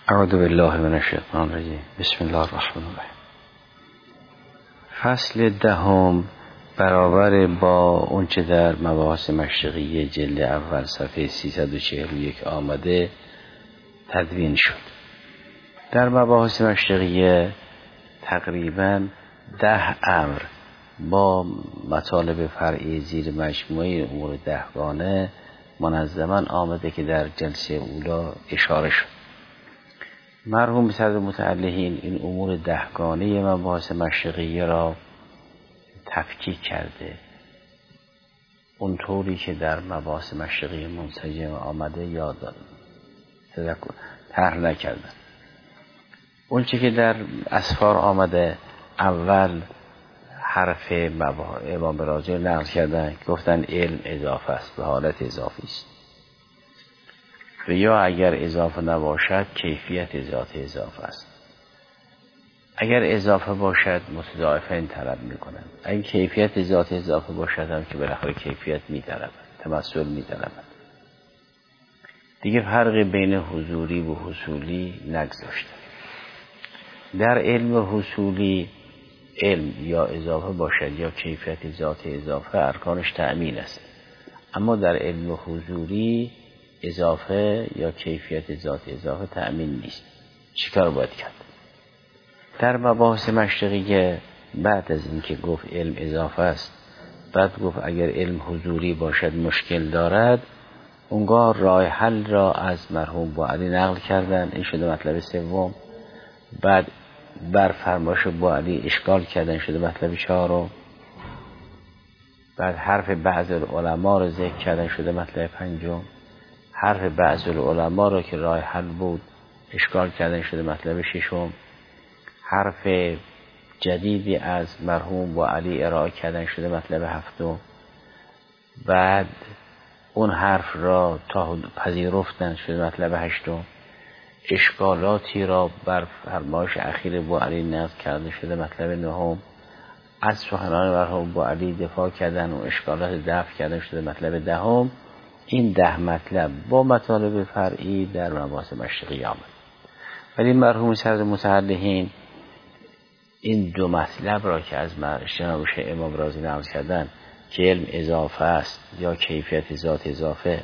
اعوذ بالله من الشیطان الرجیم. بسم الله الرحمن الرحیم. فصل دهم برابر با اونچه در مباحث مشرقی جلد اول صفحه 341 آمده تدوین شد. در مباحث مشرقی تقریباً 10 امر با مطالب فرعی زیر مجموعه امور 10گانه منظما آمده که در جلسه اولا اشاره شد. مرحوم صدر متعلقین این امور 10گانه مباحث مشرقی را تفکیک کرده اونطوری که در مباحث مشرقی منسجم آمده یاد دادن، طرح نکردن. اون چی که در اسفار آمده، اول حرف امام راجع نقل کردن، گفتن علم اضافه است، به حالت اضافی است، و یا اگر اضافه نباشد کیفیت ذات اضافه است. اگر اضافه باشد متضاعفین طلب میکنند، اگر کیفیت ذات اضافه باشد هم که بالاخره کیفیت میطلبند، تمثل میطلبند. دیگه فرق بین حضوری و حصولی نگذاشتند. در علم حصولی علم یا اضافه باشد یا کیفیت ذات اضافه ارکانش تأمین است، اما در علم حضوری اضافه یا کیفیت ذات اضافه تأمین نیست. چیکار باید کرد؟ در مباحث مشرقی بعد از اینکه گفت علم اضافه است، بعد گفت اگر علم حضوری باشد مشکل دارد، اونگاه راه حل را از مرحوم بوعلی نقل کردن. این شده مطلب سوم. بعد بر فرمایش بوعلی اشکال کردن، شده مطلب چهارم. بعد حرف بعض العلماء را ذکر کردن، شده مطلب پنجم. حرف بعض العلماء را که راه حل بود اشکال کردن، شده مطلب ششم. حرف جدیدی از مرحوم بوعلی ارائه کردن، شده مطلب هفتم. بعد اون حرف را تا پذیرفتن، شده مطلب هشتم. اشکالاتی را بر فرمایش اخیر بوعلی نقل کرده، شده مطلب نهم. از سخنان مرحوم بوعلی دفاع کردن و اشکالات دفع کردن، شده مطلب دهم. این 10 مطلب با مطالب فرعی در مباحث مشرقی آمد. ولی مرحوم صدر متعلقین این 2 مطلب را که از جناب شیخ امام رازی نقل کردن که علم اضافه است یا کیفیت ذات اضافه،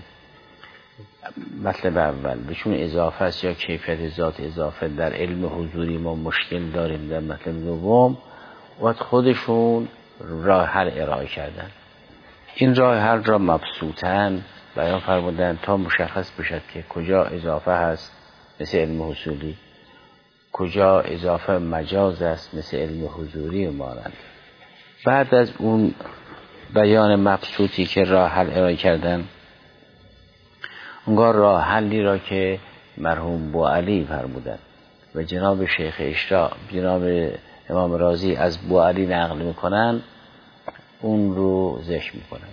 مطلب اول بهشون اضافه است یا کیفیت ذات اضافه در علم حضوری ما مشکل داریم، در مطلب دوم و خودشون راه حل ارائه کردن. این راه حل را مبسوطاً بیان فرمودن تا مشخص بشد که کجا اضافه هست مثل علم حصولی، کجا اضافه مجاز است مثل علم حضوری و مانند. بعد از اون بیان مبسوطی که راه حل ارائه کردن، اونگاه راه حلی را که مرحوم بوعلی فرمودن و جناب شیخ اشراق جناب امام رازی از بوعلی نقل میکنن، اون رو ذکر میکنن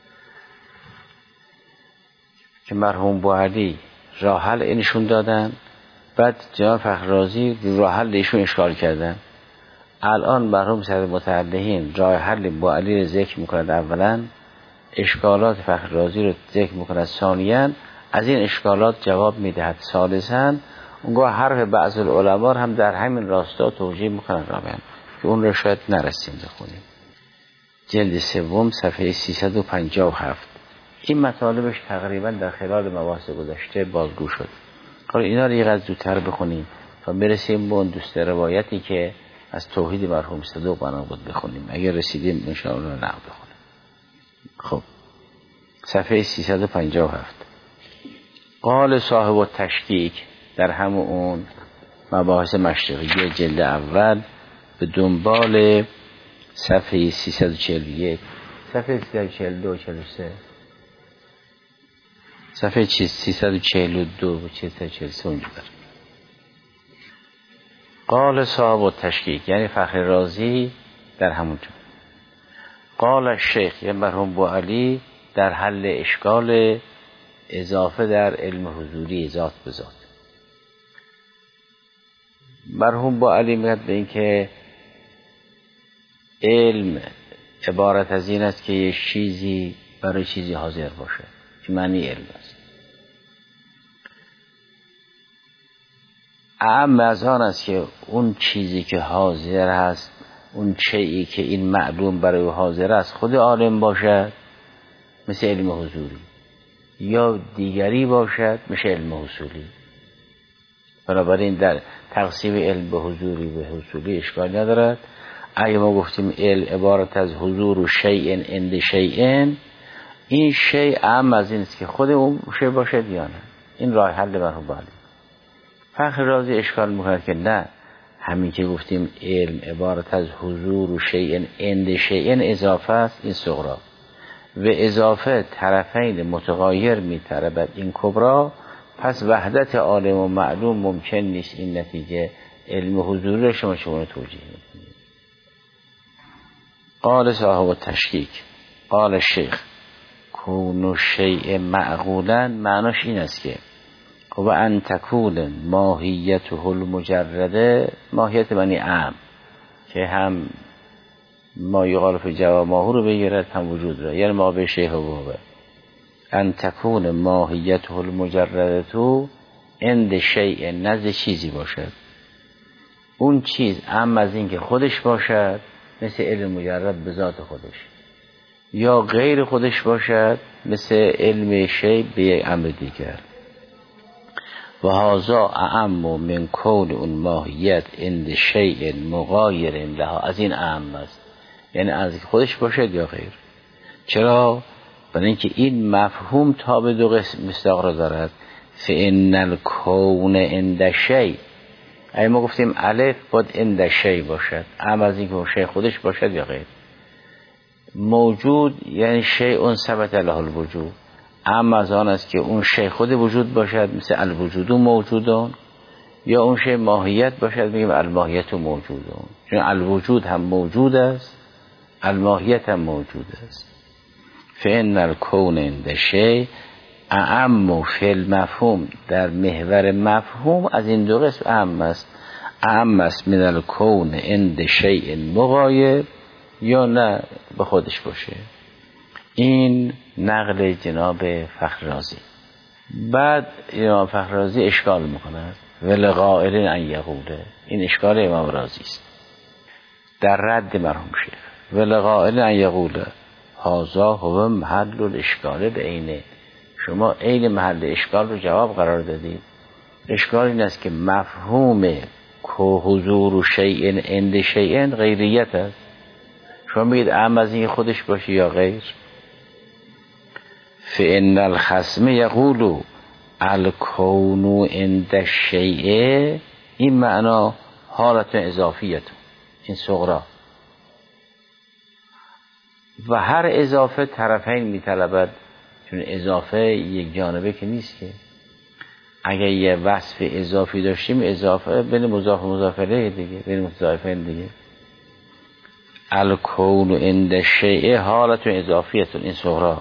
که مرحوم بوعلی راه حل اینشون دادن. بعد جناب فخر رازی راه حل ایشون اشکال کردن. الان مرحوم صدر متعلقین راه حل بوعلی رو ذکر میکنند، اولا اشکالات فخر رازی رو ذکر میکنند، ثانیاً از این اشکالات جواب میدهد، ثالثاً اونگاه حرف بعض العلماء هم در همین راستا توجیه میکنند رابعاً که اون رو شاید نرسیم بخونیم. جلد سوم صفحه 357. این مطالبش تقریبا در خلال مباحث گذشته بازگو شد. حالا اینا رو یه قدر زودتر بخونیم تا برسیم به اون دوست روایتی که از توحید مرحوم صدوق بنا بود بخونیم. اگر رسیدیم ان شاء الله نقل بخونیم. خب صفحه 357. قال صاحب التشکیک در همون اون مباحث مشرقی جلد اول به دنبال صفحه 341 صفحه 342 43 صفحه 342 و 343 اونجا داره. قال صاحب التشکیک یعنی فخر رازی در همونجا. قال الشیخ یعنی مرحوم بوعلی در حل اشکال اضافه در علم حضوری ذات به ذات. مرحوم بوعلی میگه به این که علم عبارت از این است که یه چیزی برای چیزی حاضر باشه، که معنی علم است. اعم از آن است که اون چیزی که حاضر هست، اون چیزی که این معلوم برای او حاضر است خود عالم باشد مثل علم حضوری، یا دیگری باشد مثل علم حصولی. بنابراین در تقسیم علم به حضوری به حصولی اشکال ندارد. اگه ما گفتیم علم عبارت از حضور و شیء عند شیء، این شیء اعم از این است که خود اون شیء باشد یا نه. این راه حل مرحوم بالی. فخر رازی اشکال میکنه که نه، همین که گفتیم علم عبارت از حضور و شیء عند شیء اضافه است، این صغرا، و اضافه طرفین متغایر می‌طلبد این کبرا، پس وحدت عالم و معلوم ممکن نیست. این نتیجه علم حضوری را شما چگونه توجیه می‌کنید؟ قال صاحب التشکیک قال الشیخ کون الشیء معقولا، معناش این است که و ان تکون ماهیته المجرده، ماهیت معنی عام که هم ما یقال فی جوامعه رو بگیرد هم وجود را، یعنی ما به شیء و ان تکون ماهیته المجرده تو عند شیء، نزد چیزی باشد، اون چیز اما از این که خودش باشد مثل علم مجرد به ذات خودش، یا غیر خودش باشد مثل علم شیء به یک امر دیگر. و هذا اعم من کون اون ماهیت عند شیء مغایر لها، از این اعم است، یعنی از خودش باشد یا غیر. چرا؟ برای اینکه این مفهوم تا به دو قسم مصداق را دارد. فإن الکون عند شیء، اگه ما گفتیم الف باید عند شیء باشد، اما از اینکه اون شیء خودش باشد یا غیر. موجود یعنی شیء ثبت له الوجود، اما از آن است که اون شیء خود وجود باشد مثل الوجود موجودون، یا اون شیء ماهیت باشد میگیم الماهیت موجودون، چون الوجود هم موجود است، الماهیت هم موجود است. فإن الکون عند شیء اعم فی المفهوم، در محور مفهوم از این دو قسم اعم است، اعم است من الکون عند شیء مغایر، یا نه به خودش باشه. این نقل جناب فخر رازی. بعد امام فخر رازی اشکال میکنه ولقائل ان یقوله، این اشکال امام رازی است در رد مرحوم شیخ. ولقائل ان یقوله هذا هو محل الاشکال بعینه، شما عین محل اشکال رو جواب قرار دادید. اشکال این است که مفهوم که حضور و شیء عند شیء غیریت است، شما میگید اعم از این خودش باشه یا غیر. فإن الخصم یقول الکون عند الشیء، این معنا حالت اضافیت، این صغرا، و هر اضافه طرفین میطلبد، چون اضافه یک جانبه که نیست که. اگر یه وصف اضافی داشتیم اضافه بین مضاف و مضاف الیه دیگه، بین مضافین دیگه. الکون عند الشیء حالت اضافیت، این صغرا،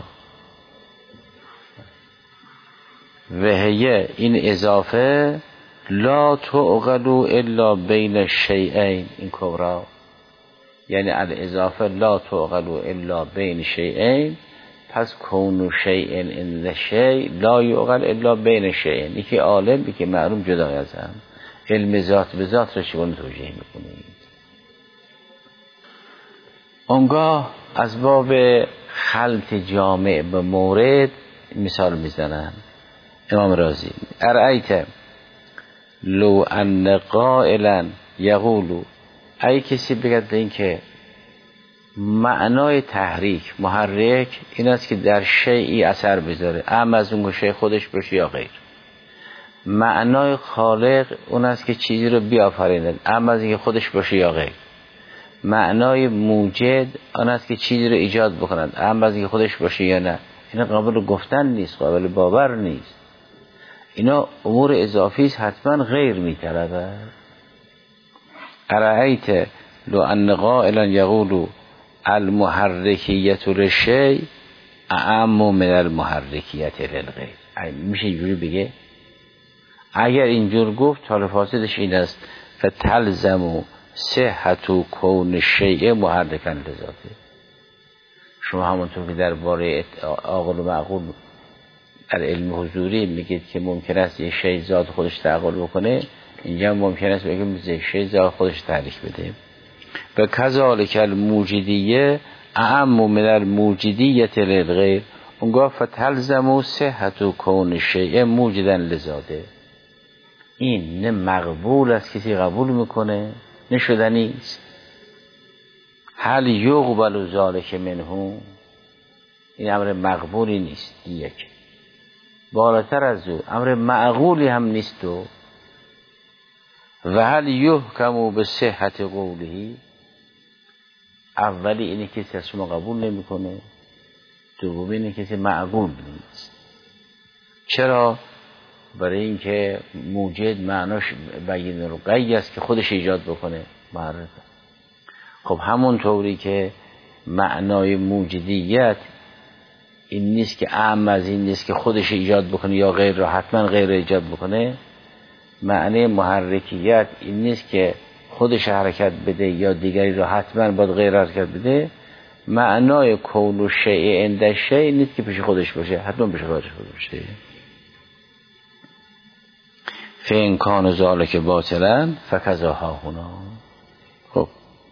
و هی این اضافه لا تعقل الا بین الشیئین، این کبرا، یعنی الاضافه لا تعقل الا بین شیئین، پس کون شیء عند شیء لا یعقل الا بین شیئین، یکی عالم یکی معلوم جدا از هم. علم ذات به ذات را چگونه توجیه میکنید؟ اونگاه از باب خلط جامع به مورد مثال میزنن امام رازی. ارأیت لو ان قائلا یقول، ای کسی بگد به این که معنای تحریک محرک این است که در شیئی اثر بذاره، اما از اون شیء خودش باشه یا غیر. معنای خالق اون است که چیزی رو بیافریند، اما از اینکه خودش باشه یا غیر. معنای موجد آن است که چیزی رو ایجاد بکنند، اما از اینکه خودش باشه یا نه. اینا قابل گفتن نیست، قابل باور نیست. اینا امور اضافی است، حتما غیر می‌طلبد. ارأیت لو ان قائلا یقول المحرکیت للشیء اعم من المحرکیت للغیر، میشه اینجوری بگه؟ اگر اینجور گفت حال فاسدش این است فتلزم صحت کون الشیء محرکا لذاته. شما همونطور که درباره عاقل و معقول در علم حضوری میگید که ممکن است یه شیء ذات خودش تعقل بکنه، اینجا ممکن است بگیم شی ذات خودش تعریف بده. و کذالک الموجدیه اعم من الموجدیه للغیر، اونگاه فتلزم صحت و کون شیء موجدا لذاته. این نه مقبول است کسی قبول میکنه، نه شدنی است. هل یقبل ذلک منه، این امر مقبولی نیست. یک بالاتر از او امر معقولی هم نیست. و هل یحکم به صحت قوله، اولی اینه کسی از شما قبول نمیکنه، دومی اینه کسی معقول نیست. چرا؟ برای اینکه موجد معناش بیان الغی است که خودش ایجاد بکنه، معرفه. خب همون طوری که معنای موجدیت این نیست که اعم از این نیست که خودش ایجاد بکنه یا غیر را حتما غیر ایجاد بکنه، معنی محرکیت این نیست که خودش حرکت بده یا دیگری را حتما باید غیر حرکت بده. معنای کون و شیء عند شیء نیست که پیش خودش باشه، حتما پیش خودش باشه. فین کان ذالک باطلا فکذا ها هنا. خب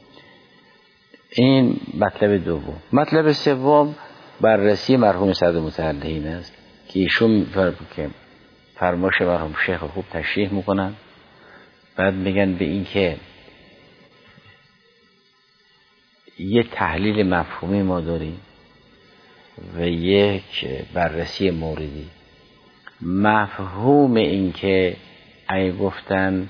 این مطلب دوم. مطلب سوم بررسی مرحوم صدر متحلین است که ایشون فرمایش مرحوم شیخ خوب تشریح میکنن. بعد میگن به این که یه تحلیل مفهومی ما داریم و یک بررسی موردی. مفهوم این که ای گفتن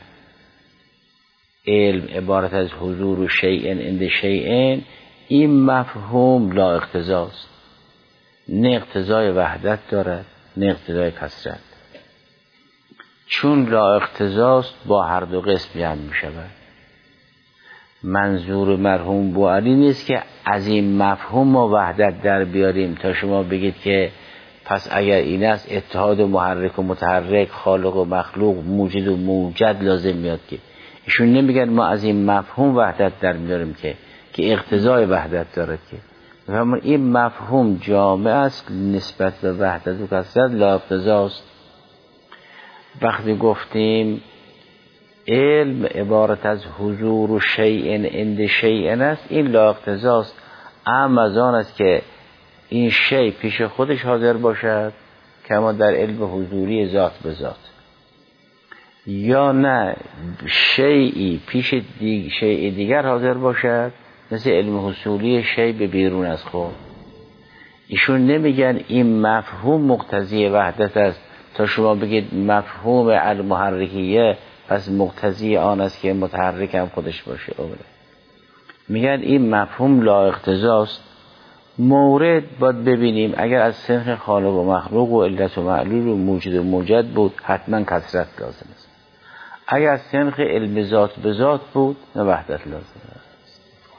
علم عبارت از حضور و شیئن عند شیئن، این مفهوم لا اقتضاست، نه اقتضای وحدت دارد نه اقتضای کثرت. چون لا اقتضاست با هر دو قسم جمع می شود. منظور مرحوم بوعلی نیست که از این مفهوم ما وحدت در بیاریم تا شما بگید که پس اگر این است اتحاد محرک و متحرک، خالق و مخلوق، موجد و موجد لازم میاد. که ایشون نمیگن ما از این مفهوم وحدت در میاریم که اقتضای وحدت دارد. که این مفهوم جامع است نسبت به وحدت و کثرت، لا اقتضاست. وقتی گفتیم علم عبارت از حضور و شیء عند شیء است، این لا اقتضاست. اما از آن است که این شیء پیش خودش حاضر باشد کما در علم حضوری ذات به ذات، یا نه شیئی پیش شیء دیگر حاضر باشد مثل علم حصولی شیء به بیرون از خود. ایشون نمیگن این مفهوم مقتضی وحدت است تا شما بگید مفهوم المحرکیه پس مقتضی آن است که متحرک هم خودش باشه. میگن این مفهوم لا اقتضاست. مورد باید ببینیم اگر از صنف خالق و مخلوق و علت و معلول و موجد و موجد بود حتما کثرت لازم است. اگر از صنف علم ذات به ذات بود نه وحدت لازم است.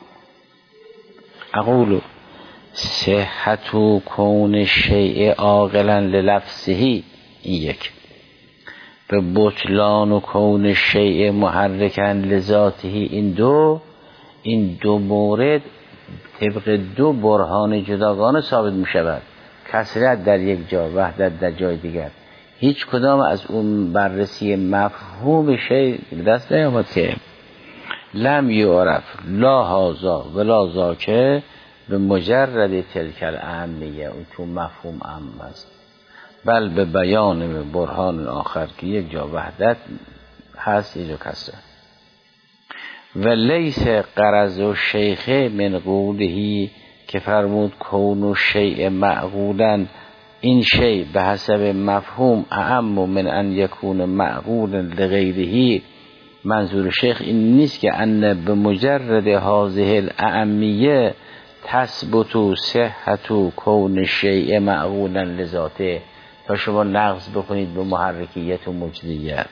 اقول صحت و کون شیء عاقلا للفظه، این یک. به بطلان و کون شیء محرکا لذاته، این دو مورد طبق دو برهان جداگانه ثابت می شود. کثرت در یک جا، وحدت در جای دیگر. هیچ کدام از اون بررسی مفهوم شیء دست نیامد که لم یعرف لا هذا ولا ذاک به مجرد تلک الاهمیه، اون تو مفهوم عام است، بل به بیان برهان آخر که یک جا وحدت هست یک جا کثرت. و لیس غرض و شیخ من قولهی که فرمود کون و شیء معقولا، این شیء به حسب مفهوم اعم من ان یکون معقولا لغیرهی. منظور شیخ این نیست که ان به مجرد هذه الاهمیه تثبت صحت و کون شیء معقولا لذاته، تا شما نقض بکنید به محرکیت و موجدیت.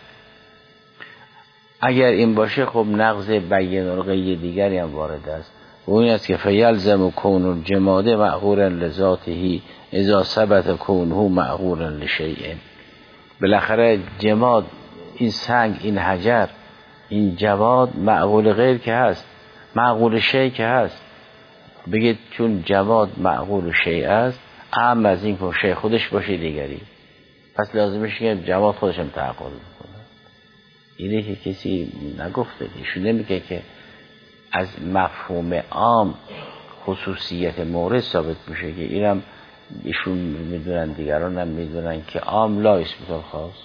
اگر این باشه خب نقض بیان الغی دیگری هم وارد است و این است که فیلزم کون الجماد معقولا لذاته اذا ثبت کونه معقولا لشیء. بالاخره جماد، این سنگ، این حجر، این جواد معقول غیر که هست، معقول شیء که هست. بگید چون جواد معقول شیء است اهم از این که شیء خودش باشه دیگری، پس لازمش که جواد خودش هم تعقل کنه. اینه که کسی نگفته. ایشون نمیگه که از مفهوم عام خصوصیت مورد ثابت میشه، که اینم ایشون میدونن، دیگران هم میدونن که عام لا اسم خاص.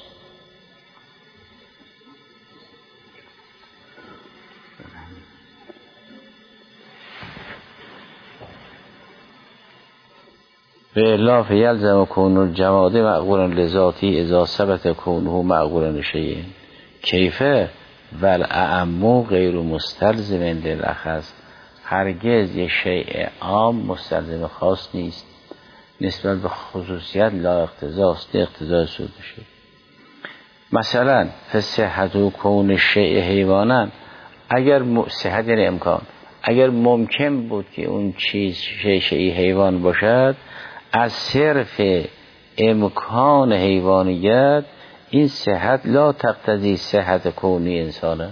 به الاف یلزم کون الجماد معقولا لذاتی اذا ثبت کونه معقولا شیء کیفه والاعم غیر مستلزم للاخص. هرگز یه شیء عام مستلزم خاص نیست، نسبت به خصوصیت لا اقتضاست، اقتضای سود بشه. مثلا فصحت و کون شیء حیوانا، اگر صحت یعنی امکان، اگر ممکن بود که اون چیز شیء حیوان باشد، از صرف امکان حیوانیت این صحت لا تقتضی صحت کونی انسانه.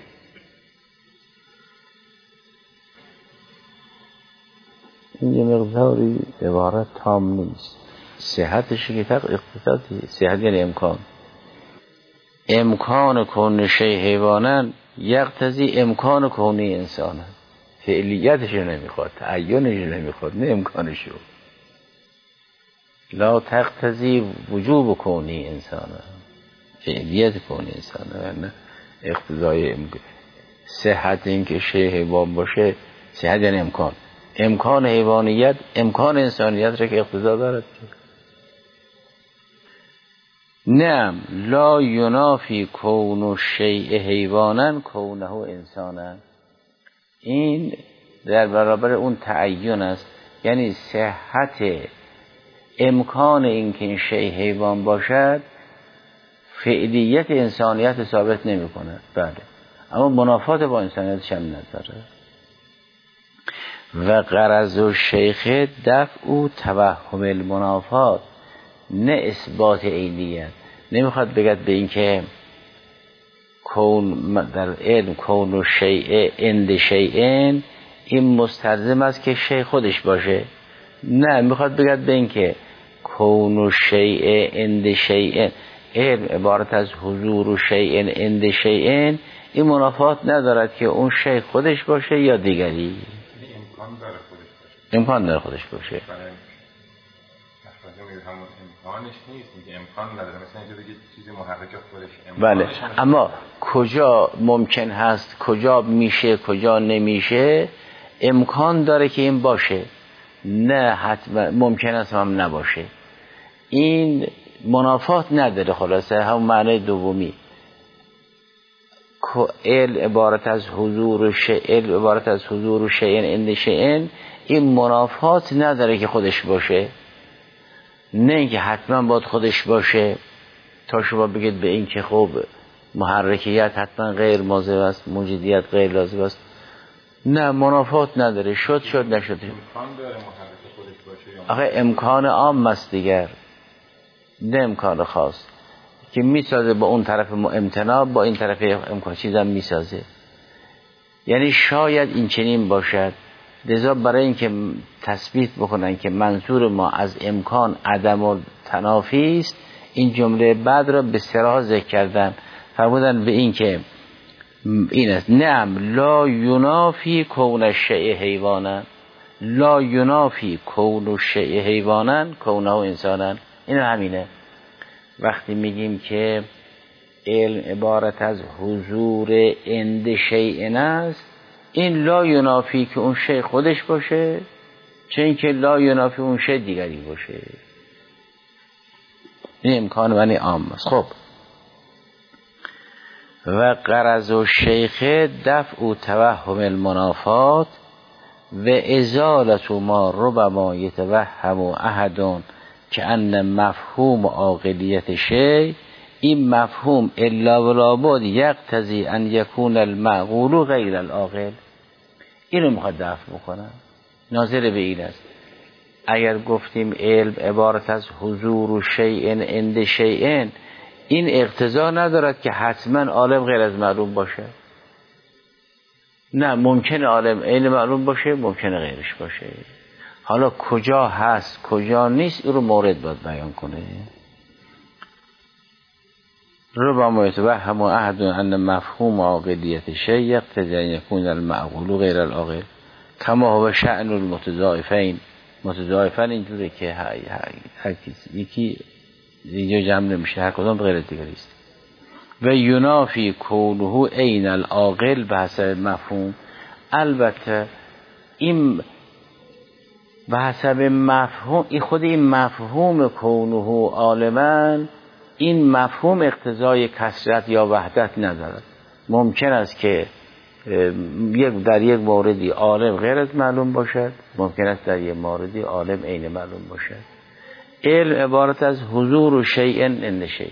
این یه مقداری عبارت تام نیست. صحتش که اقتصادی، صحت یعنی امکان. امکان کون شیء حیوانا یقتضی امکان کونی انسانه. فعلیتش نمیخواد، تعینش نمیخواد، نه امکانشو. لا تقتضی وجوب کونی انسانه، فعلیت کونی انسانه، نه اقتضای صحت این که شیء حیوان باشه. صحت یعنی امکان، امکان حیوانیت امکان انسانیت را که اقتضا دارد. نه لا ینافی کون الشیء حیوانا کونه انسانا. این در برابر اون تعین است، یعنی صحت امکان این که این شیء حیوان باشد فعلیت انسانیت ثابت نمی کند. بله، اما منافات با انسانیت هم نداره. و غرض الشیخ دفع توهم المنافات، نه اثبات عینیت. نمیخواد بگد به این که کون در علم کون و شیء عند شیء این مستلزم است که شیء خودش باشه. نه، میخواد بگد به این که کون و شیء عند شیء، علم عبارت از حضور و شیء عند شیء، این منافات ندارد که اون شیء خودش باشه یا دیگری. امکان داره خودش باشه. امکانش نیست، میگه امکان نداره. مثلا اینجا بگید چیزی محرک خودش بله، اما کجا ممکن هست، کجا میشه، کجا نمیشه، امکان داره که این باشه، نه حتما ممکن است هم نباشه. این منافات نداره. خلاصه هم معنی دومی، علم عبارت از حضور و شیء، عبارت از حضور و شیء عند شیء، این منافات نداره که خودش باشه، نه اینکه حتما باید خودش باشه تا شما بگید به این که خب محرکیت حتما غیر موجب است، موجودیت غیر لازم است. نه، منافات نداره، شد نشد. امکان داره محرک خودش باشه. آخه امکان عام است دیگر، نه امکان خاص که میسازه با اون طرف امتناع، با این طرف امکان چیزم میسازه. یعنی شاید این چنین باشد. لذا برای اینکه تثبیت بکنن که منظور ما از امکان عدم و تنافی است، این جمله بعد را به صراحت ذکر کردن. فرمودن به این که این است، نعم لا ینافی کون الشیء حیوانا، لا ینافی کون الشیء حیوانا کونه انسانا. این همینه. وقتی میگیم که علم عبارت از حضور عند شیء است، این لا ینافی که اون شیء خودش باشه، چه اینکه لا ینافی اون شیء دیگری باشه. این امکان معنی عام است. خب و غرض الشیخ دفع توهم المنافات و ازالت ما ربما یتوهم احد که ان مفهوم عاقلیت شیء، این مفهوم الا ولا بد یقتضی ان یکون المعقول غیر العاقل. اینو میخواد دفع بکنم. ناظر به این است، اگر گفتیم علم عبارت از حضور و شیء عند شیء، این اقتضا ندارد که حتما عالم غیر از معلوم باشه. نه، ممکنه عالم عین معلوم باشه، ممکنه غیرش باشه. حالا کجا هست کجا نیست، این رو مورد باید بیان کنه. ربما يتوهم أحد أن مفهوم عاقلیت شيء يقتضي أن يكون المعقول غیر العاقل كما هو شأن المتضاعفین. متضاعفین اینجوره که هر کسی یکی اینجا جمع نمیشه، هر کدام غیر دیگری است. و ینافی کونه عین العاقل به حسب مفهوم. البته این به حسب مفهوم، این خود این مفهوم کونه عالما، این مفهوم اقتضای کثرت یا وحدت ندارد. ممکن است که در یک موردی عالم غیر از معلوم باشد، ممکن است در یک موردی عالم عین معلوم باشد. علم عبارت از حضور شیء عند شیء،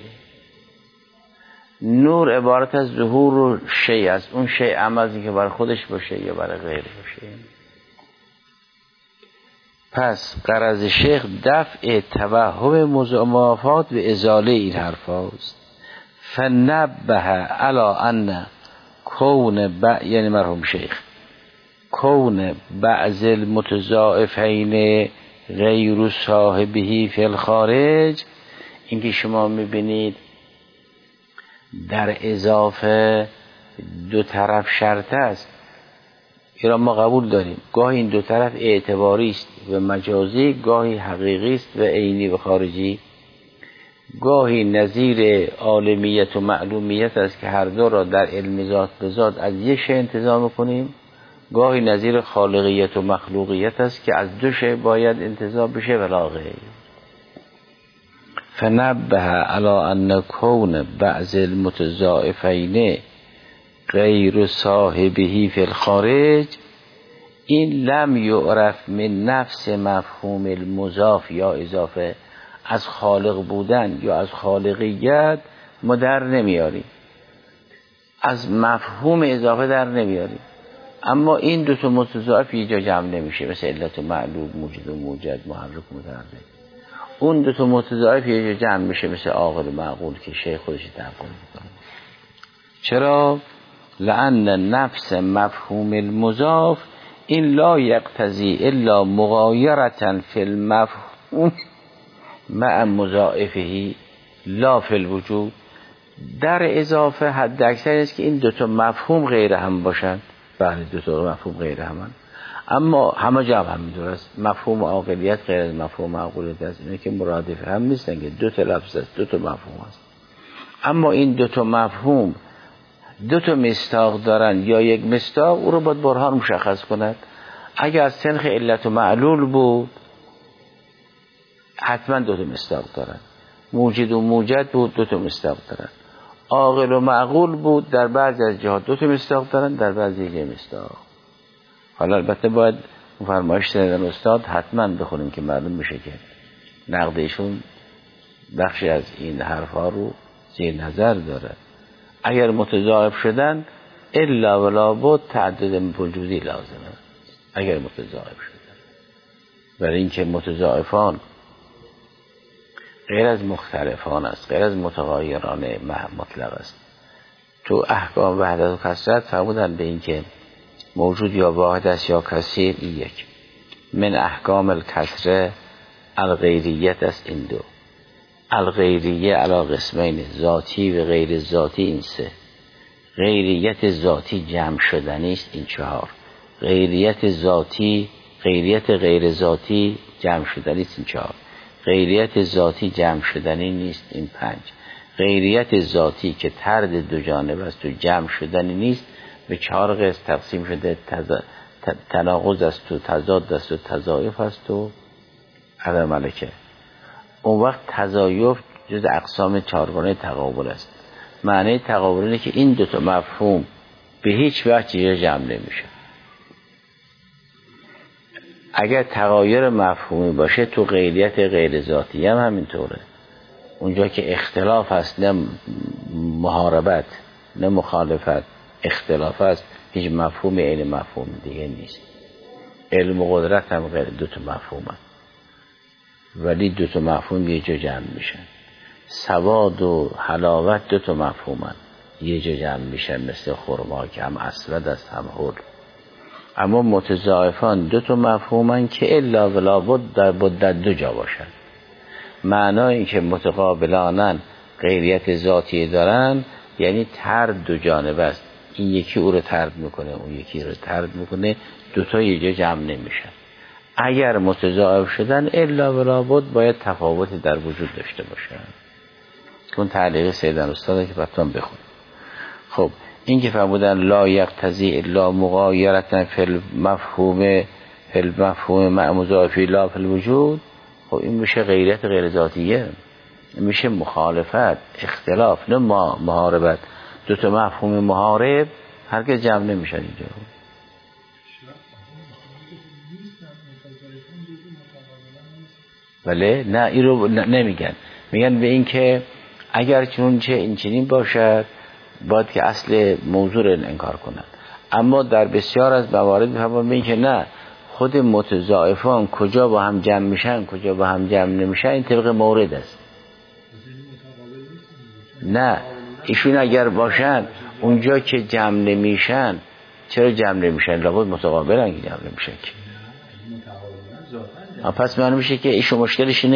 نور عبارت از ظهور شیء است. اون شیء عمزی که برای خودش باشه یا برای غیر باشه. پس غرض شیخ دفع توهم مضاعفات و ازاله این حرف هاست. فنبه علی ان یعنی مرحوم شیخ کون بعض المتضاعفین غیر صاحبه فی الخارج، اینکه شما میبینید در اضافه دو طرف شرط است. ایران ما قبول داریم گاهی این دو طرف اعتباری است و مجازی، گاهی حقیقی است و عینی و خارجی. گاهی نظیر عالمیت و معلومیت است که هر دو را در علم ذات به ذات از یک شیء انتزاع کنیم. گاهی نظیر خالقیت و مخلوقیت است که از دو شیء باید انتزاع بشه ولا غیر. فنبه علی ان کون بعض المتضاعفین غیر صاحبه فی الخارج، این لم یعرف من نفس مفهوم المضاف یا اضافه. از خالق بودن یا از خالقیت ما در نمیاریم، از مفهوم اضافه در نمیاریم. اما این دو تا متضاعف یه جا جمع نمیشه، مثل علت و معلول، موجود و موجد، محرک و متحرک. اون دو تا متضاعف یه جا جمع میشه مثل عاقل و معقول که شیخ خودش تحقیق میکنه. چرا؟ لأن نفس مفهوم المضاف این لا یقتضی الا مغایرة فی المفهوم مع مضاعفه لا فی الوجود. در اضافه حد اکثر است که این دوتا مفهوم غیر هم باشند. بله دوتا مفهوم غیر هم، اما همه جا هم درست. مفهوم عاقلیت غیر از مفهوم عقلیت است. اینه که مرادف هم نیستن که دوتا لفظ است، دوتا مفهوم است. اما این دوتا مفهوم دوتا مصداق دارن یا یک مصداق، او رو باید برهان مشخص کند. اگر از سنخ علت و معلول بود حتما دوتا مصداق دارن. موجود و موجد بود دوتا مصداق دارن. عاقل و معقول بود در بعضی از جهات دوتا مصداق دارن، در بعضی یک مصداق. حالا البته باید فرمایش شنیدن استاد حتما بخونیم که معلوم بشه که نقدشون بخشی از این حرفا رو زیر نظر داره. اگر متضاعف شدن الا ولا بود تعدد وجودی لازمه. اگر متضاعف شدن، برای اینکه متضاعفان غیر از مختلفان است، غیر از متغایران مطلق است. تو احکام وحدت و کثرت فرمودن به اینکه موجود یا واحد است یا کثیر. این یک من احکام الکثره الغیریت است. این دو الغیریه علی قسمین، ذاتی و غیر ذاتی این سه. غیریت ذاتی جمع شدنی است این چهار. غیریت ذاتی، غیریت غیر ذاتی جمع شدنی است این چهار. غیریت ذاتی جمع شدنی نیست این پنج. غیریت ذاتی که طرد دو جانب است و جمع شدنی نیست به چهار قسم تقسیم شده. تناقض است و تضاد است و تضاعف است و عدم ملکه. اون وقت تضاعف جز اقسام چهارگانه تقابل است. معنی تقابل اینه که این دوتا مفهوم به هیچ وجه جمع نمیشه. اگر تغایر مفهومی باشه تو غیریت غیر ذاتی هم همینطوره. اونجا که اختلاف هست، نه محاربت نه مخالفت، اختلاف هست، هیچ مفهومی عین مفهوم دیگه نیست. علم و قدرت هم غیر دوتا مفهوم هست، ولی دوتا مفهوم یه جا جمع میشن. سواد و حلاوت دوتا مفهوم هست، یه جا جمع میشن مثل خرما که هم اسود است هم حل. اما متضاعفان دوتا مفهوم هست که الا ولا بود در دو جا باشن. معنای این که متقابلانن غیریت ذاتی دارن، یعنی طرد دو جانبه است. این یکی او رو طرد میکنه، اون یکی رو طرد میکنه، دوتا یه جا جمع نمیشن. اگر متضاعف شدن الا ولا بد باید تفاوتی در وجود داشته باشن. اون تعلیق سیدن استاده که بطن بخون. خب این که فرمودن لا یقتضی الا مغایرة فی المفهوم مع مضافی لا فی الوجود، خب این میشه غیرت غیر ذاتیه، این میشه مخالفت، اختلاف، نه محاربت. دو تا مفهوم محارب هرگز جمع نمیشن اینجا. بله نه این رو نمیگن، میگن به این که اگر چنانچه این چنین باشد باید که اصل موضوع رو انکار کنن. اما در بسیار از موارد میفهمن به این که نه، خود متضاعفان کجا با هم جمع میشن کجا با هم جمع نمیشن این طبق مورد است. نه ایشون اگر باشن اونجا که جمع نمیشن، چرا جمع نمیشن؟ لابد متقابلن که جمع نمیشن. پس معلوم میشه که ایشون مشکلش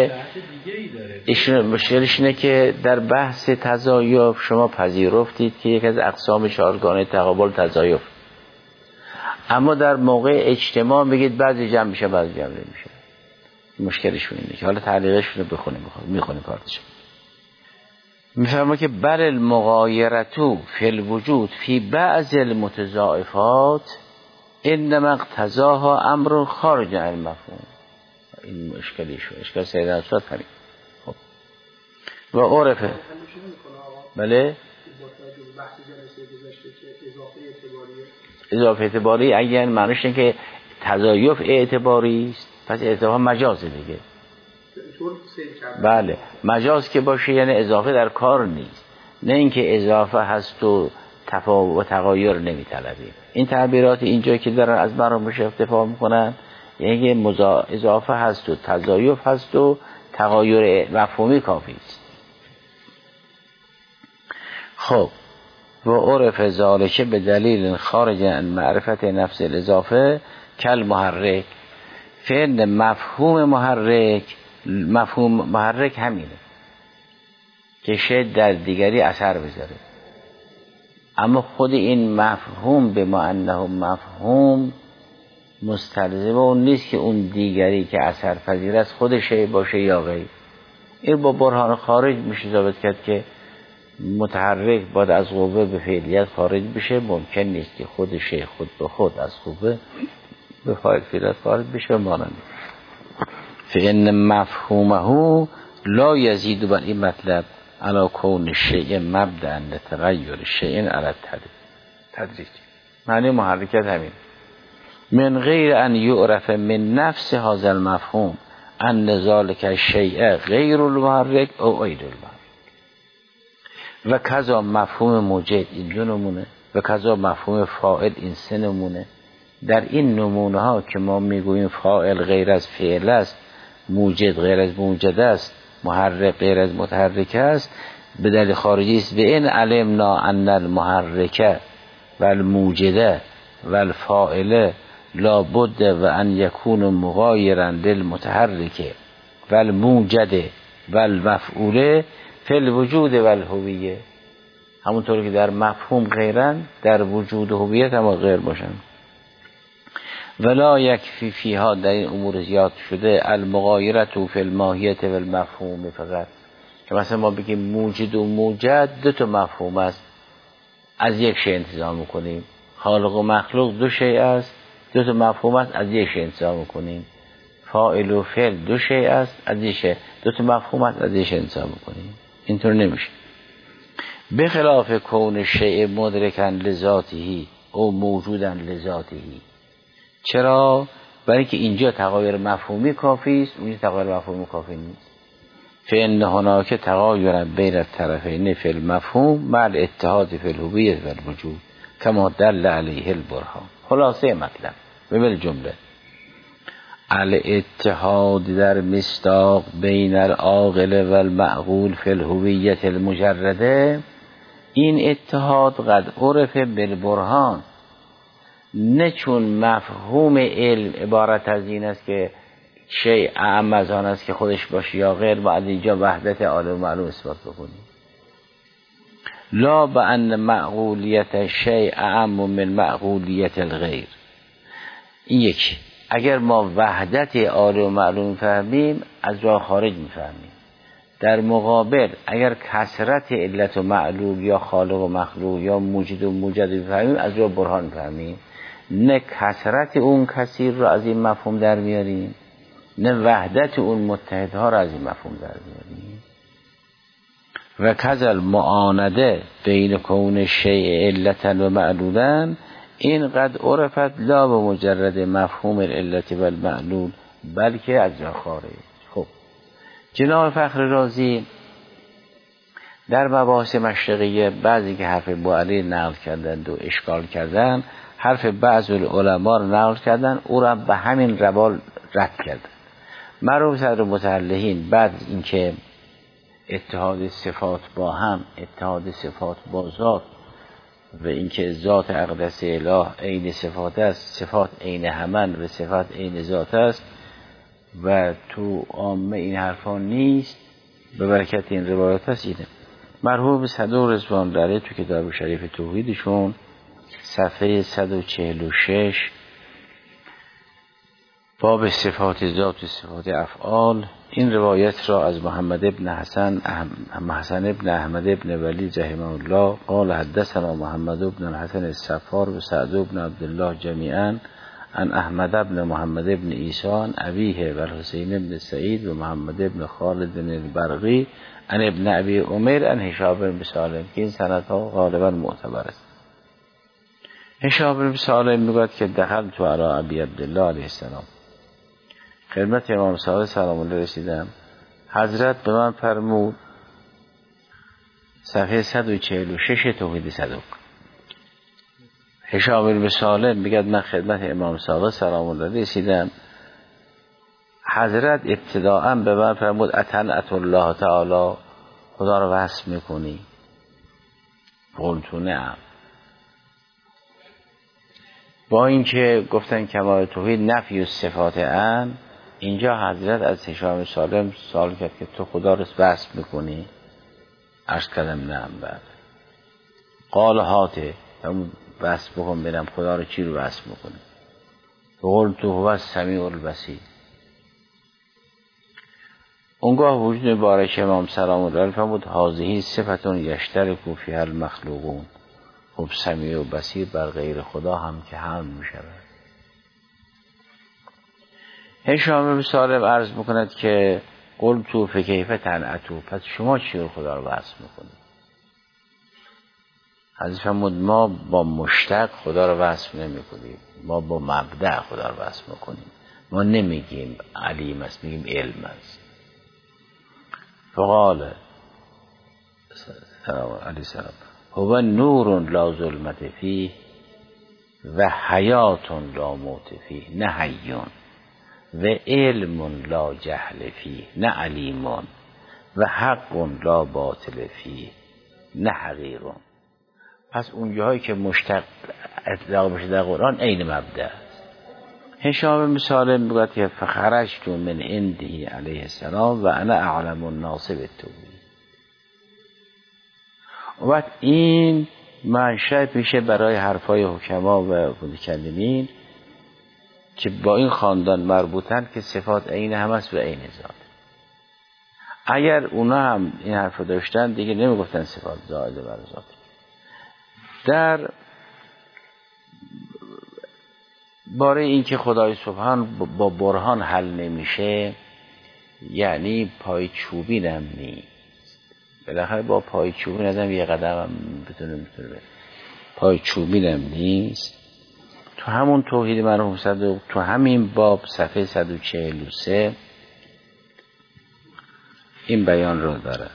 اینه که در بحث تضایف شما پذیرفتید که یک از اقسام چهارگانه تقابل تضایف، اما در موقع اجتماع میگید بعضی جمع میشه بعضی جمع نمیشه. مشکلشون اینه که حالا تعلیقشون رو بخونیم، میخونیم کارتش. میفهمه که بل المغایرتو فی الوجود فی بعض المتضاعفات انما اقتضاها امر خارج عن المفهوم. این مشکلیشون اشکال سید اصفاد فرید. خب و عرفه بله اضافه اعتباری اگر معنیش اینه که تضایف اعتباری است، پس اضافه مجازه دیگه. بله مجاز که باشه یعنی اضافه در کار نیست، نه اینکه اضافه هست و تفاوت و تغایر نمیطلبه. این تعبیرات اینجا که دارن از مرامش افتفا میکنن یعنی اضافه هست و تضایف هست و تغایر مفهومی کافی است. خب و عرف ذالک به دلیل خارج عن معرفت نفس الاضافه کل محرک، فعل مفهوم محرک همینه که شاید در دیگری اثر بذاره، اما خود این مفهوم به ما انه مفهوم مستلزم اون نیست که اون دیگری که اثر پذیر است خود شی باشه یا غیر. این با برهان خارج میشه ثابت کرد که متحرک باید از قوه به فعلیت خارج بشه، ممکن نیست که خود شی خود به خود از قوه به فعلیت خارج بشه. مانند فإن مفهومه لا یزید بر این مطلب علی کون شیء مبدأ لتغیر شیء علی التدریج. معنی محرکت همین من غیر ان یعرف من نفس هذا المفهوم ان ذلك الشیء غیر المحرک او غیر المحرک. و کذا مفهوم موجد این دو نمونه و کذا مفهوم فاعل این سه نمونه. در این نمونه ها که ما میگوییم فاعل غیر از فعل است، موجد غیر از موجد است، محرک غیر از متحرک است، به دلیل خارجی است. به این علمنا ان المحرک و الموجد و الفاعل لا بد و ان یکون مغایرا للمتحرک و الموجد و المفعول فی الوجود و الهویه. همونطور که در مفهوم غیرن در وجود و هویت هم غیر باشن. ولا یکفی فیها در این امور زیاد شده المغایرت فی الماهیت و المفهوم فقط، که مثلا ما بگیم موجد و موجد دو تا مفهوم است، از یک شی انتزاع میکنیم. خالق و مخلوق دو شی است، دو تا مفهوم است، از یک شی انتزاع میکنیم. فاعل و فعل دو شی است، از یک شی دو تا مفهوم است، از یک شی انتزاع میکنیم. اینطور نمیشه. به خلاف کون شیء مدرکا لذاته او موجودا لذاته. چرا؟ برای اینکه اینجا تغایر مفهومی کافی است، اونجا تغایر مفهومی کافی نیست. فإن هناك تغایر بین الطرفین فی المفهوم مع الاتحاد فی الهویه و الوجود کما دل علیه البرهان. خلاصه مطلب به جمله الاتحاد در مصداق بین العاقل و المعقول فی الهویه المجرده، این اتحاد قد عرف بالبرهان، نه چون مفهوم علم عبارت از این است که شیء اعم از آن است که خودش باشه یا غیر، باید اینجا وحدت عالم معلوم اثبات بکنیم. لا بأن معقولیت شیء اعم من معقولیت الغیر. این یکی. اگر ما وحدت عالم معلوم فهمیم از راه خارج میفهمیم. در مقابل اگر کثرت علت و معلول یا خالق و مخلوق یا موجود و موجد میفهمیم از راه برهان میفهمیم. نه کثرت اون کثیر رو از این مفهوم در میاریم، نه وحدت اون متحدها رو از این مفهوم در میاریم. و کذل معانده بین کون شیء علتا و معلولا این قد عرفت لا به مجرد مفهوم العلت و المعلول بلکه از جا خارج. خب جناب فخر رازی در مباحث مشرقیه بعضی که حرف بوعلی نقل کردند و اشکال کردن، حرف بعض العلماء رو نقل کردن، او را به همین روال رد کردن. معروف صدر متعلقین بعد اینکه اتحاد صفات با هم، اتحاد صفات با ذات و اینکه ذات اقدس اله عین صفات است، صفات عین همن و صفات عین ذات است و تو عامه این حرفان نیست، به برکت این روایات هست. اینه مرحوم صدر رضوان الله تو کتاب شریف توحیدشون صفحه 146 باب صفات ذات و صفات افعال این روایت را از محمد ابن حسن ابن احمد ابن ولی رحمه الله قال حدثنا محمد ابن الحسن الصفار و سعد ابن عبدالله جمیعا عن احمد ابن محمد ابن ایسان ابیه و حسین ابن سعید و محمد ابن خالد البرقی عن ابن ابی عمر عن هشام بن سالم که این سندها غالبا معتبر است. هشام بن سالم میگوید که دخل تو علی ابی عبدالله علیه السلام، خدمت امام صادق سلام الله رسیدم، حضرت به من فرمود، صفحه 146 توحید صدوق. هشام بن سالم میگه من خدمت امام صادق سلام الله رسیدم، حضرت ابتداءً به من فرمود اطاعت الله تعالی، خدا رو وصف میکنی؟ قلت نعم. با اینکه گفتن کمال توحید نفی و صفات ان، اینجا حضرت از هشام سالم سوال کرد که تو خدا رو وصف میکنی؟ عرض کردم نعم. بعد قال هاته، همون وصف بکن ببینم خدا رو چی رو وصف میکنی؟ قلت هو السمیع البصیر. اونگاه وجود مبارک امام سلام الله علیه فرمود هذه صفتون یشترک فیها المخلوقون. خب سمیع و بصیر بر غیر خدا هم که هم میشود. هشام بن سالم عرض میکند که قلت فکیف تنعتو، پس شما چی رو خدا رو وصف میکنید؟ حضرت فرمود ما با مشتق خدا رو وصف نمیکنیم، ما با مبدأ خدا رو وصف میکنیم. ما نمیگیم علیم است، میگیم علم است. فقال علیه السلام هو نور لا ظلمت فیه و حیات لا موت فیه، نه حیون، و علم لا جهل فیه، نه علیمون، و حق لا باطل فیه، نه حقیقون. پس اون جاهایی که مشتق اطلاق بشه در قرآن عین مبدأ است. هشام بن سالم میگه که فخرجت من عنده علیه السلام و انا اعلم الناس بالتوحید. و بعد این منشأ میشه برای حرفای حکما و متکلمین که با این خاندان مربوطن که صفات عین هم است و عین ذات. اگر اونا هم این حرف داشتن دیگه نمیگفتن صفات زائده بر ذات. در باره این که خدای سبحان با برهان حل نمیشه، یعنی پای چوبین هم نیست. بالاخره با پای چوبین آدم یه قدم هم بتونه پای چوبین هم نیست. تو همون توحید مرحوم صدوق تو همین باب صفحه 143 این بیان رو داره.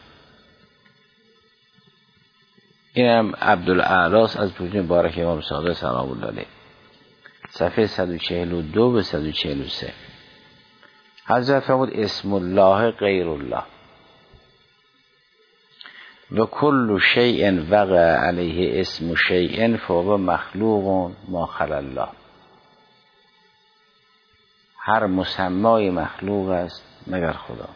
اینم عبدالاعلی از توحید مبارک امام صادق سلام الله علیه، صفحه 142 و 143. حضرت فرمود اسم الله غیر الله و کل شیء وقع علیه اسم شیء فهو مخلوق ما خلا الله. هر مسمای مخلوق است مگر خدا.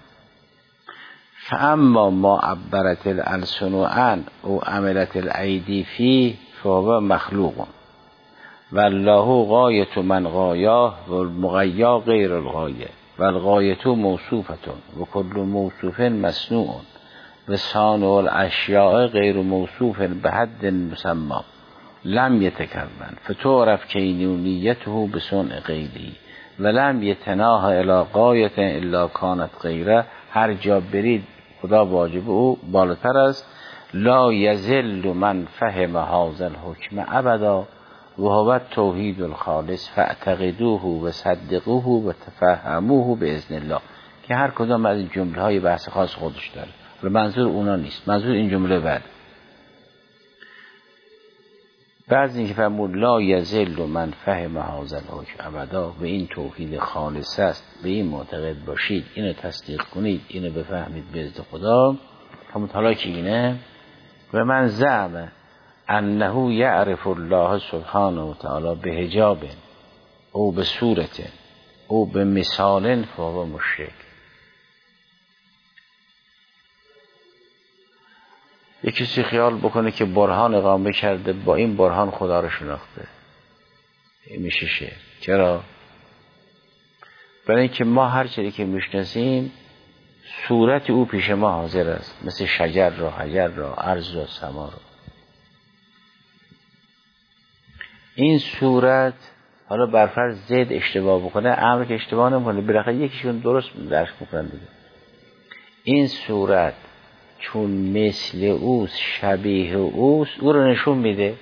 فاما ما عبرت الالسن عن او عملت الایدی فی فهو مخلوق والله غایت من غایاه و المغیا غیر الغایه و الغایت موصوفه و کل موصوف مصنوع و صانع الاشیاء غیر موصوف به حد مسمى لم یتکون فتعرف کینونیته به صنع غیری و لم یتناها الی غایه الا کانت غیره. هر جا برید خدا واجب او بالاتر است. لا یذل من فهم هذا الحکم ابدا و هو توحید الخالص فاعتقدوه و صدقوه و تفهموه باذن الله. که هر کدام از این جمله های بحث خاص خودش داره. منظور اونا نیست، منظور این جمله بعد اینکه فرمود لا یذل من فهم هذا الحکم ابدا و این توحید خالص است، به این معتقد باشید، اینو تصدیق کنید، اینو بفهمید به اذن خدا. همون حالا که اینه و من زعم انه یعرف الله سبحانه و تعالی به حجاب او به صورت او به مثال فهو مشرک. یک کسی خیال بکنه که برهان اقامه کرده، با این برهان خدا رو شناخته، این میشه شرک. چرا؟ برای اینکه ما هر چیزی که میشناسیم صورت او پیش ما حاضر است، مثل شجر را، حجر را، ارض را، سما را. این صورت حالا برفرض زید اشتباه بکنه، امر که اشتباه نمیکنه، بالاخره یکیشون درست درک میکنن دیگه. این صورت چون مثل اوست، شبیه اوست، او رو نشون میده.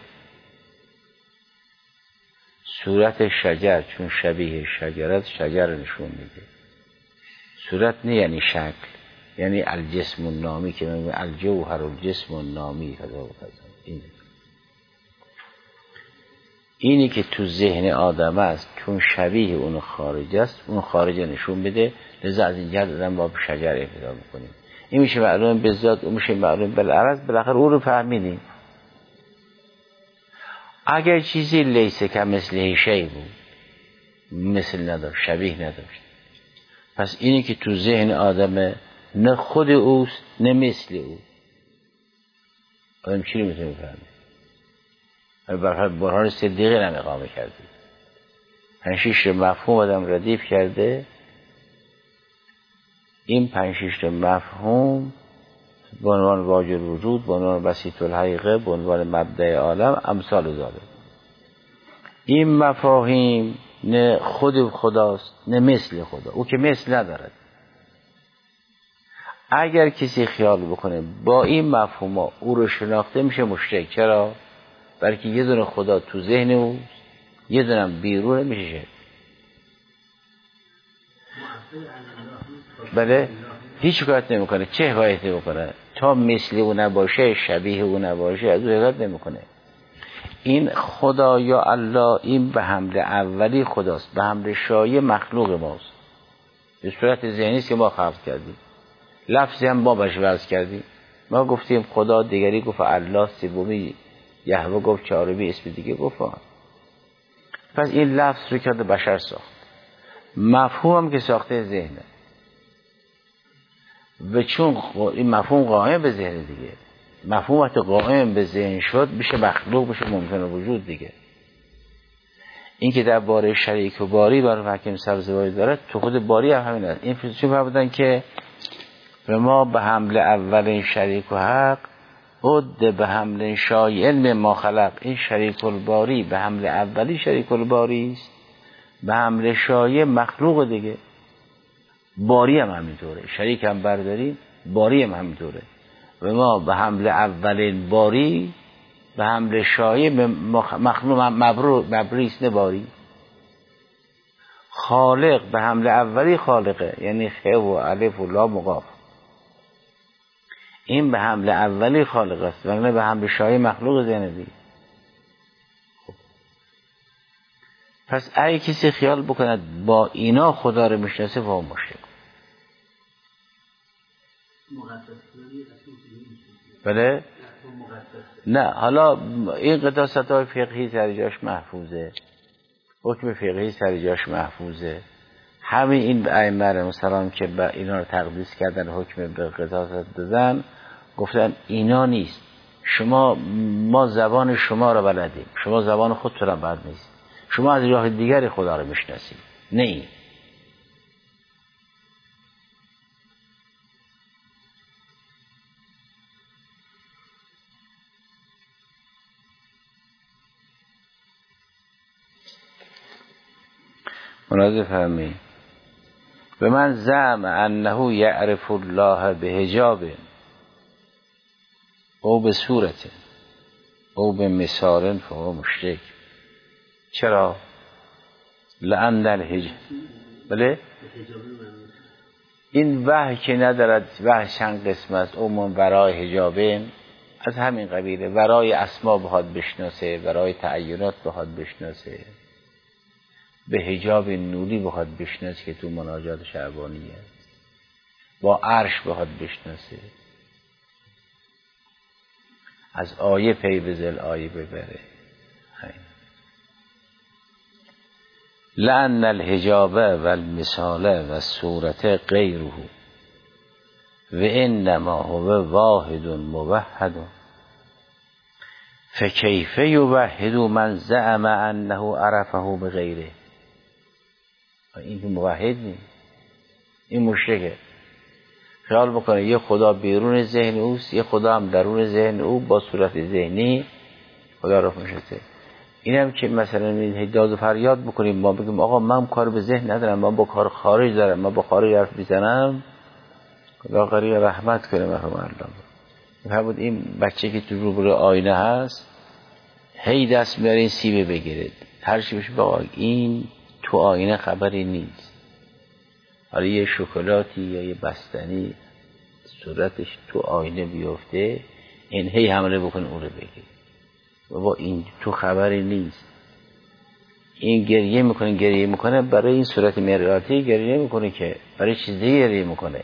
صورت شجر چون شبیه شجرت، شجر رو نشون میده. صورت نه یعنی شکل، یعنی الجسم النامی که میگه الجوهر الجسم النامی کذا و کذا. اینی که تو ذهن آدم است چون شبیه اون خارج است، اون خارج نشون میده. لذا از این جهت آدم با شجر اقتدا میکنیم. این میشه معلوم به ذات، اون میشه معلوم بالعرض. بالاخره او رو فهمیدیم. اگر چیزی لیسه که مثل شیء بود، مثل نداشت، شبیه نداشت، پس اینی که تو ذهن آدم نه خود اوست نه مثل او، آدم چی رو میتونه بفهمه؟ برهان صدیقی هم اقامه کرده، 5-6 مفهوم آدم ردیف کرده. این 5-6 مفهوم به عنوان واجب وجود، به عنوان بسیط الحقیقه، به عنوان مبدأ عالم، امثال ذالک. این مفاهیم نه خود خداست نه مثل خدا، او که مثل ندارد. اگر کسی خیال بکنه با این مفهوم او رو شناخته، میشه مشرک. چرا؟ برای که یه دونه خدا تو ذهن او، یه دونه بیرون، میشه شرک. بله، هیچ حکایت نمیکنه. چه حکایت نمیکنه؟ تا مثل او نباشه، شبیه او نباشه، از او حکایت نمیکنه. این خدا یا الله، این به حمل اولی خداست، به حمل شایع مخلوق ماست، به صورت ذهنی که ما خلق کردیم. لفظی هم ما بهش وضع کردیم. ما گفتیم خدا، دیگری گفت الله، سومی یهوه گفت، چهارمی اسم دیگه گفت. پس این لفظ رو کرده بشر ساخت، مفهوم هم که ساخته ذهنه. و چون این مفهوم قائم به ذهن دیگه، مفهوم وقتی قائم به ذهن شد، میشه مخلوق، میشه ممکن وجود دیگه. این که در باره شریک و باری برای حکیم سبزواری داره، تو خود باری هم همین است. این چون فرمودن که به ما به حمل اول شریک و حق عد به حمل شایع علم ما خلق. این شریک الباری به حمل اولی شریک الباری است، به حمل شایع مخلوق دیگه. باری هم همینطوره، شریک هم برداریم، باری هم همینطوره. و ما به حمل اولین باری، به حمل شایع مخلوق مبریس نباری. خالق به حمل اولی خالقه، یعنی خ و الف و لام و قاف. این به حمل اولی خالق است، وگرنه به حمل شایع مخلوق زندگی. پس اگه کسی خیال بکند با اینا خدا رو میشناسه، فهم مشرک. بله؟ نه، حالا این قداست های فقهی سر جاش محفوظه، حکم فقهی سر جاش محفوظه، همین این ائمه علیهم السلام که به اینا رو تقدیس کردن، حکم به قصاص دادن، گفتن اینا نیست، ما زبان شما رو بلدیم، شما زبان خودتون رو بلد نیست، شما از راه دیگری خدا رو میشناسید، نه این. ملاحظه فرمایید به من زعم انه یعرف الله بحجاب او به صورت او به مثال فهو مشرک. چرا؟ لأن الحجاب، بله این وحی که ندارد، وحی چند قسم است، او من ورای حجابه، از همین قبیله، ورای اسما بخواد بشناسه، ورای تعینات بخواد بشناسه، به حجاب نوری بخواد بشناسه که تو مناجات شعبانیه، با عرش بخواد بشناسه، از آیه پی بزل آیه ببره. لأن الحجاب و المثال و صورت غیره و انما هو واحد موحد فکیف یوحد من زعم انه عرفه بغیره. این موحد نیست، این مشرکه. خیال بکنه یه خدا بیرون ذهن اوست، یه خدا هم درون ذهن او با صورت ذهنی خدا رو میشناسه. اینم که مثلا داد و فریاد بکنیم، ما بگیم آقا من کار به ذهن ندارم، من با کار خارج دارم، من با خارج حرف میزنم، خدا قریه رحمت کنه مرحوم الله. همون این بچه که تو روبرو آینه هست، هی دست میاره این سیبه بگیرد، هر چی بشه بگه این تو آینه خبری نیست، حالا یه شکلاتی یا یه بستنی صورتش تو آینه بیفته، این هی حمله بکنه اون رو بگیر، بابا این تو خبری نیست. این گریه میکنه برای این صورت مرآتی گریه میکنه، که برای چیزی گریه میکنه.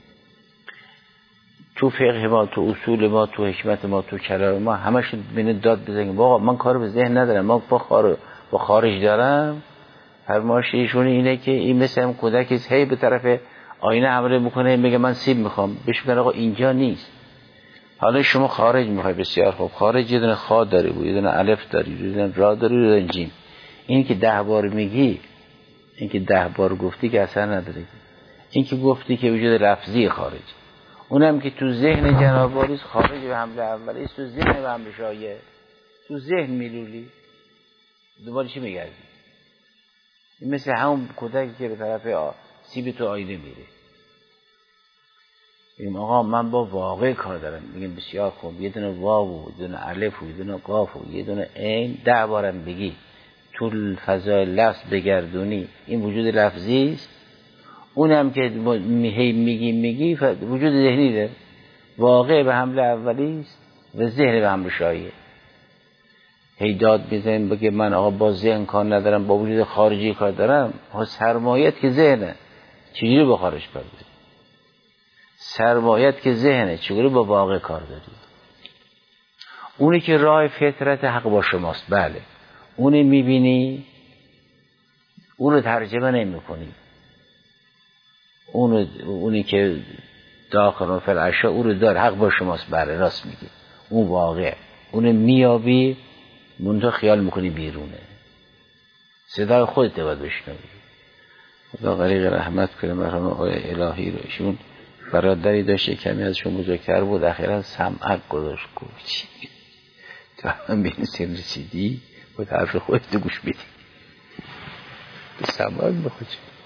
تو فقه ما، تو اصول ما، تو حکمت ما، تو کلام ما همش بین داد بزنیم بابا من کار به ذهن ندارم، من با خارج دارم. فرمایش ایشون اینه که این مثل هم کودکی هی به طرف آینه حمله میکنه، میگه من سیب میخوام، بهش میگن آقا اینجا نیست. حالا شما خارج میخوای، بسیار خوب، خارج یه دونه خا داری، یه دونه الف داری، یه دونه را داری، یه دونه جیم. این که 10 بار میگی، این که 10 بار گفتی که اثر نداره. این که گفتی که وجود لفظی خارج، اونم که تو ذهن جناب واریس خارج به حمله اولی است، تو ذهن به حمله شایع، تو ذهن میلولی، دوباره چی میگردی؟ این مثل همون کودکی که به طرف سیب تو آینه میره. میگم آقا من با واقع کار دارم، میگم بسیار خوب، یه دونه واو و یه دونه الف و یه دونه قاف و یه دونه عین 10 بارم بگی، تو فضای لفظ بگردونی، این وجود لفظی است. اونم که میگی وجود ذهنی ده، واقع به حمله اولی است و ذهن به حمله شایع. هی داد میزنیم بگه من آقا با ذهن کار ندارم، با وجود خارجی کار دارم. سرمایت که ذهنه، چجوری با خارج کار داری؟ سرمایت که ذهنه، چجوری با واقع کار داری؟ اونی که راه فطرت حق با شماست، بله، اونی میبینی، اون رو ترجمه نمی کنی. اونی که داخل و فلعشا اون رو داره، حق با شماست، بله راست میگی، اون واقع، اون میابی، منتها خیال میکنی بیرونه. صدای خودت باید بشنوی. خدا غریق رحمت کنه مرحوم آقای الهی رو. ایشون برادری داشت کمی ازشون بزرگتر بود، اخیراً سمعک گذاشت، گفت تو هم به این سن رسیدی باید حرف خودت گوش بدی، سمعک بخواد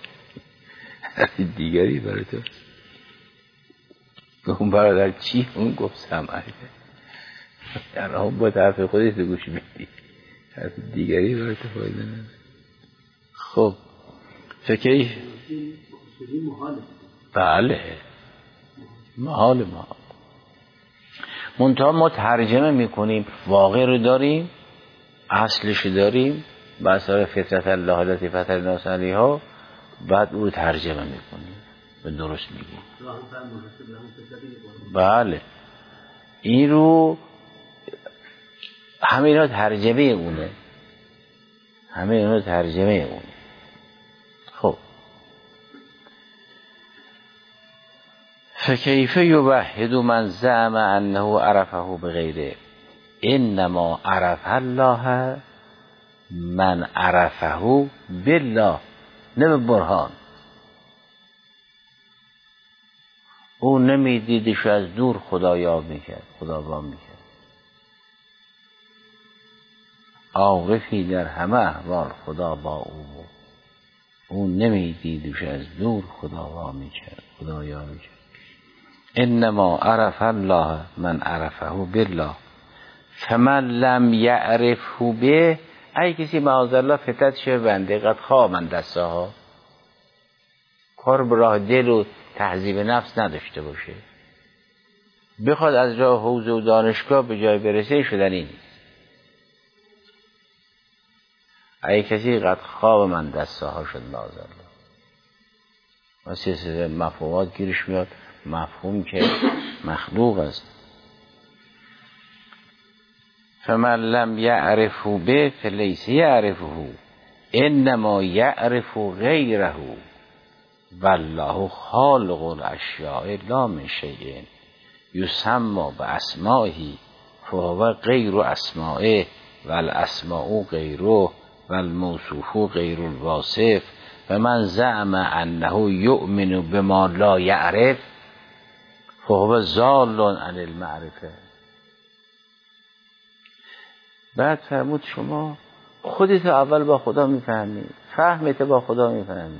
دیگری برای تو. اون برادر چی؟ اون گفت سمعک، یعنی هم باید حرف خودت گوش بدی، حرف دیگری برای تو فایده نداره. خب فکری بله محال منتها ما ترجمه میکنیم، واقع رو داریم، اصلش رو داریم، بسار فطرت الله التي فطر الناس علیها، بعد او رو ترجمه میکنیم و درست میگیم. بله این رو همه اینا ترجمه اونه، همه اینا ترجمه اونه. خب فکیف یوحد من زعم انه عرفه بغیره انما عرف الله من عرفه بالله، نه به برهان. او نمیدیدش از دور خدایاب میکرد، خداوام میکرد. عارفی در همه احوال خدا با او بود، او نمیدیدش از دور خداوام میکرد، خدایاب میکرد. انما عرف الله من عرفه بالله فمن لم یعرفه به، ای کسی معاذالله فتت شه بنده قد خواه من دستها، کار به راه دل و تهذیب نفس نداشته باشه، بخواد از راه حوزه و دانشگاه به جای برسه، شدنی نیست. ای کسی قد خواه من دستها شد معاذالله. و سلسله مفهومات گیرش میاد، مفهوم که مخلوق است. فمن لم یعرفه به فلیس یعرفه انما یعرف غیره والله خالق الاشیاء لا من شیء یسمى باسمائه فهو غیر اسمائه والاسماء غیره والموصوف غیر الواصف و من زعم انه یؤمن بما لا یعرف فهو ضال عن المعرفه. بعد فرمود شما خودت اول با خدا میفهمی، فهمت با خدا میفهمی.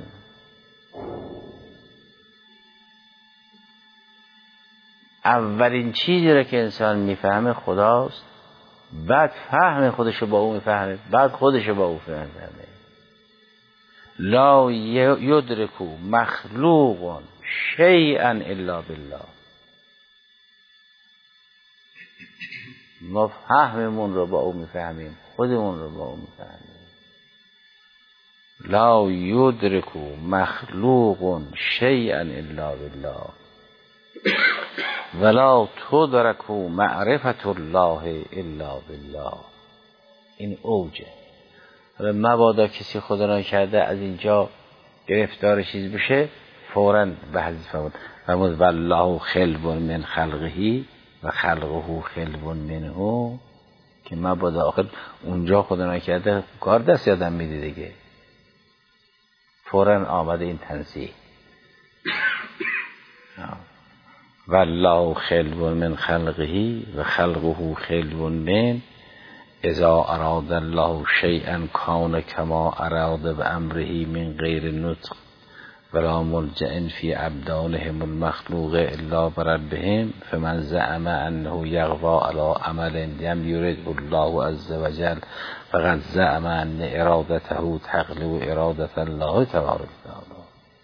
اولین چیزی را که انسان میفهمه خداست، بعد فهم خودشو با او میفهمه، بعد خودشو با او فهمه. لا یدرک مخلوق شیئا الا بالله. ما فهممون رو با او میفهمیم، خودمون رو با او میفهمیم. لا یدرک مخلوق شیئا الا بالله ولا تدرک معرفت الله الا بالله. این اوجه. حالا مبادا کسی خدا نکرده از اینجا گرفتار چیز بشه، فوراً به حذف فرمود والله خلب من خلقه و خلقه خلب منه، که مبادا آخر اونجا خدا نکرده کار دست یادم میده دیگه. فوراً آمده این تنزیه والله خلب من خلقه و خلقه خلب من اذا اراد الله شیئا کان کما اراد بامره من غیر نطق ولا ملجأ فی ابدانهم المخلوق الا بربهم فمن زعم انه یغوی علی عمل لم یرد الله عز وجل فقد زعم ان ارادته تغلب اراده الله تبارک و تعالی.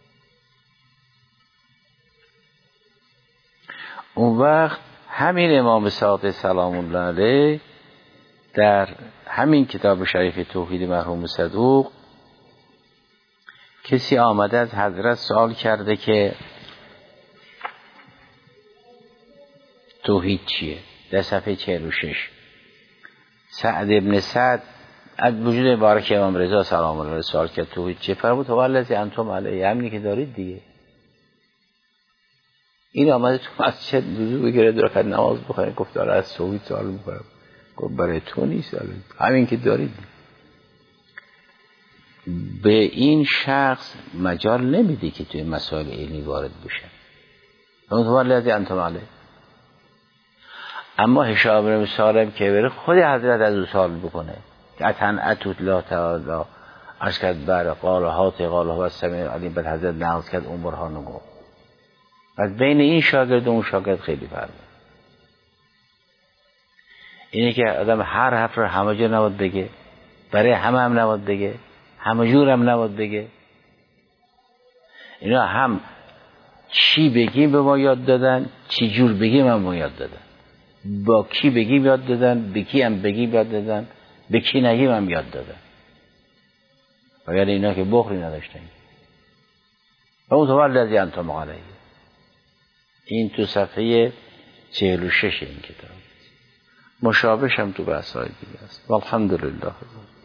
اون وقت همین امام صادق سلام الله علیه در همین کتاب شریف توحید مرحوم صدوق کسی آمده از حضرت سوال کرده که توحید چیه؟ در صفحه 46 سعد ابن سعد از وجود مبارک امام رضا سلام الله علیه سوال کرد توحید چیه؟ فرمود هو الذی انتم علیه، همینی که دارید دیگه. این آمده تو مسجد وضو بگیره در خد نماز بخوره، گفت داره از توحید سوال میکنم. گفت برای تو نیست، همین که دارید. به این شخص مجال نمیده که توی مسائل علمی وارد بشه. اون تو الذی انتم علیه. اما هشام بن سالم که بره خود حضرت از او سوال بکنه اتن اتوت لا تعالی اشکد بر قالهات قاله و سمع علیم، بعد حضرت نقض کرد اون برهانو گفت. از بین این شاگرد و اون شاگرد خیلی فرقه. اینه که آدم هر حرف رو همه جا نباید بگه، برای همه هم نباید بگه، همه جور هم نباید بگه. اینا هم چی بگیم به ما یاد دادن، چی جور بگیم هم ما یاد دادن. با کی بگیم یاد دادن، به کی هم بگیم یاد دادن، به کی نگیم هم یاد دادن. و یعنی اینا که بخلی نداشتن. و اون تو الذی انتم علیه. این تو صفحه 46 این کتاب. مشابهش هم تو بحث‌های دیگه است. والحمدلله.